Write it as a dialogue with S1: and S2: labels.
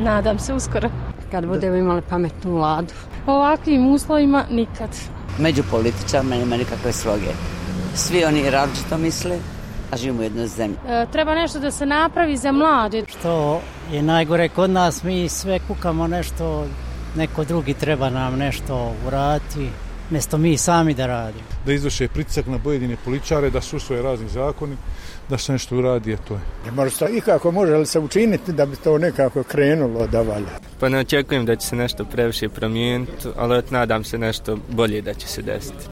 S1: Nadam se uskoro.
S2: Kad budemo imali pametnu vladu.
S1: Ovakvim uslovima nikad.
S3: Među političarima nema nikakve sloge. Svi oni različito misle, a živimo u jednoj zemlji.
S1: Treba nešto da se napravi za mlade.
S4: Što je najgore kod nas, mi sve kukamo nešto, neko drugi treba nam nešto uraditi, mjesto mi sami da radimo.
S5: Da izvrše pritisak na pojedine političare, da su usvoje razni zakoni, da se nešto uradi, a to je.
S6: Možda i kako može li se učiniti da bi to nekako krenulo da valja?
S7: Pa ne očekujem da će se nešto previše promijeniti, ali nadam se nešto bolje da će se desiti.